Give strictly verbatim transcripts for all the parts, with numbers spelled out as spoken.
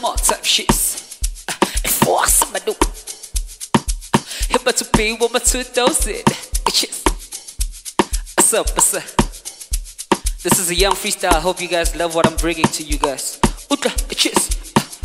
small type shits. Force my do. Hit my to pay with my two thousand. Shits. What's up? What's up? This is a young freestyle. I hope you guys love what I'm bringing to you guys. Uta, shits.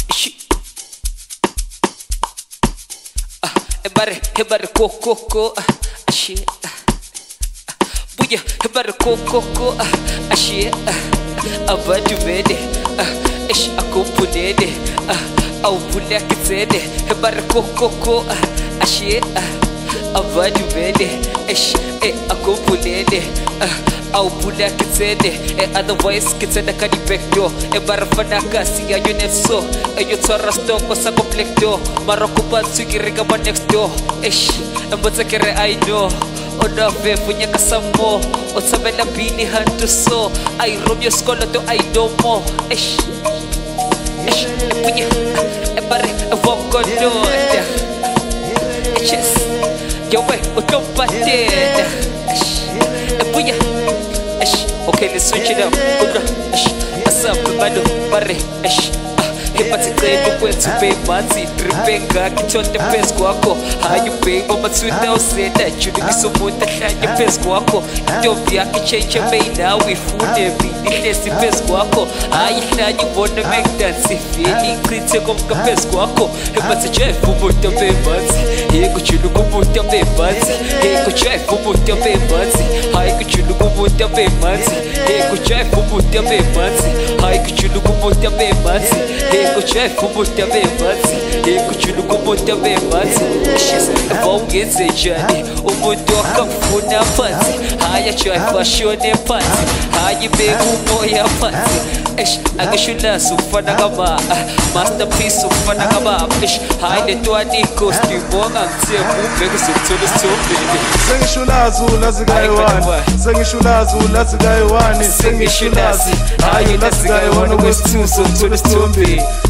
Everybody, everybody, go, go, go. Shit. Booyah, everybody, go, go, go. Shit. Abadu bede. Ish, ako punede. Au pulak zede. Everybody, go, go, go. Shit. Abadu bede. Ish, eh, ako punede. Au pulak zede. Eh, otherwise, kitenda kani backdoor. Eh, barafana kasi ya yunefso. Eh, you tora stock was a complecto. Maroko bansuki rega ma next door. Ish, mbota kere I know. Oda ve punya kasamo. Otabela bini hantu so. I roam your scholar to I know more. Ish, ish, punya. Eh, bare, eh, walk on door. Ish, yo way, otompa dead. Ish, eh, punya. Okay, let's switch it up. Ish, what's up, bado, bare, ish. Hepatiklendo kwetu bemanzi Dripenga kitonde pes kwako Hayu bebo matsuda useda Juni misumuta shanya pes kwako Ndobi akichenche meina wifune Bini nesi pes kwako Hayi shanya wona make dance Fili krite komka pes kwako Hepatijefu muta bemanzi Hego chulu kumuta bemanzi Hego jefu muta bemanzi Hayi chulu kumuta bemanzi Hego jefu muta bemanzi Hayi chulu kumuta bemanzi Ego chef umuta bemanzi Ego chulu kumuta bemanzi Shis vawungenze njani umuntu wakamfuna phansi Haya chef ashone phansi Hayi beka umoya phansi Ish angishulazi ufana kama Masterpiece ufana kama Ish hayi letwani costume ongangithemba ubheka usukuthola isithombe Sengishulazi ulazi kayiwani Sengishulazi ulazi kayiwani Sengishulazi hayi ulazi kayiwani okwesithuso ngithola isithombe